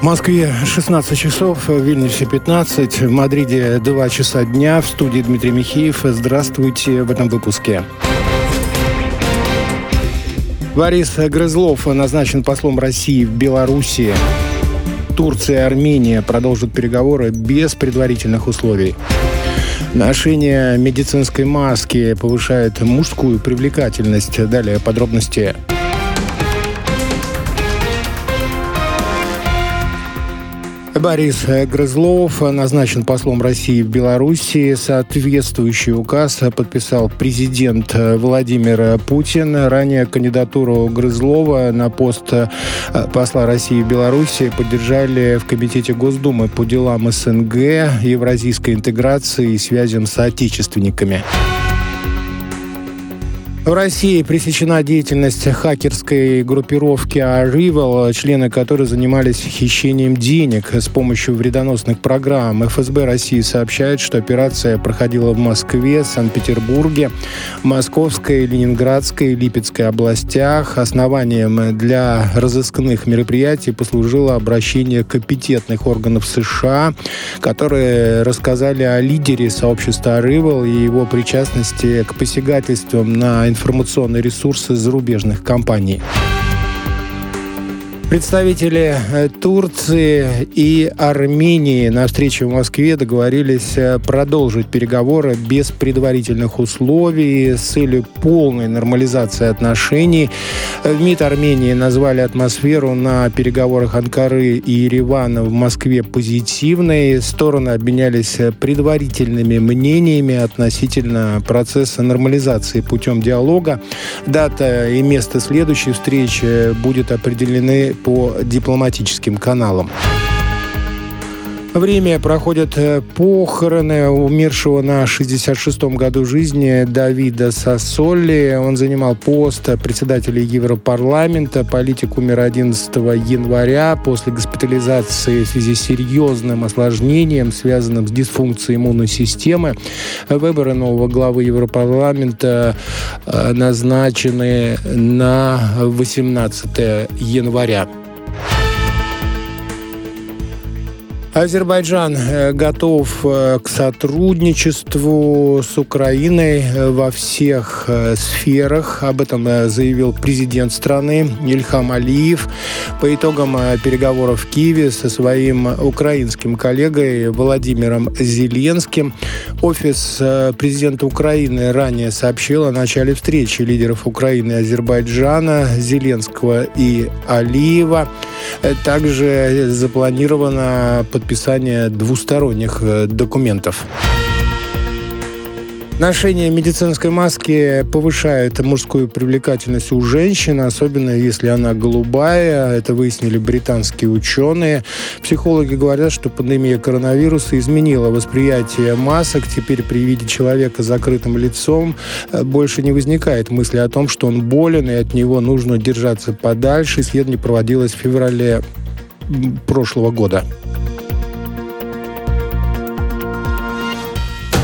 Москве 16 часов, в Вильнюсе 15, в Мадриде 2 часа дня. В студии Дмитрий Михеев. Здравствуйте в этом выпуске. Борис Грызлов назначен послом России в Беларуси. Турция и Армения продолжат переговоры без предварительных условий. Ношение медицинской маски повышает мужскую привлекательность. Далее подробности. Борис Грызлов назначен послом России в Беларуси. Соответствующий указ подписал президент Владимир Путин. Ранее кандидатуру Грызлова на пост посла России в Беларуси поддержали в Комитете Госдумы по делам СНГ, евразийской интеграции и связям с соотечественниками. В России пресечена деятельность хакерской группировки Arrival, члены которой занимались хищением денег с помощью вредоносных программ. ФСБ России сообщает, что операция проходила в Москве, Санкт-Петербурге, Московской, Ленинградской и Липецкой областях. Основанием для разыскных мероприятий послужило обращение компетентных органов США, которые рассказали о лидере сообщества Arrival и его причастности к посягательствам на информационные ресурсы зарубежных компаний. Представители Турции и Армении на встрече в Москве договорились продолжить переговоры без предварительных условий с целью полной нормализации отношений. В МИД Армении назвали атмосферу на переговорах Анкары и Еревана в Москве позитивной. Стороны обменялись предварительными мнениями относительно процесса нормализации путем диалога. Дата и место следующей встречи будут определены по дипломатическим каналам. В Риме проходят похороны умершего на 66-м году жизни Давида Сассоли. Он занимал пост председателя Европарламента. Политик умер 11 января после госпитализации в связи с серьезным осложнением, связанным с дисфункцией иммунной системы. Выборы нового главы Европарламента назначены на 18 января. Азербайджан готов к сотрудничеству с Украиной во всех сферах. Об этом заявил президент страны Ильхам Алиев по итогам переговоров в Киеве со своим украинским коллегой Владимиром Зеленским. Офис президента Украины ранее сообщил о начале встречи лидеров Украины и Азербайджана, Зеленского и Алиева. Также запланировано подписание двусторонних документов. Ношение медицинской маски повышает мужскую привлекательность у женщин, особенно если она голубая. Это выяснили британские ученые. Психологи говорят, что пандемия коронавируса изменила восприятие масок. Теперь при виде человека с закрытым лицом больше не возникает мысли о том, что он болен и от него нужно держаться подальше. Исследование проводилось в феврале прошлого года.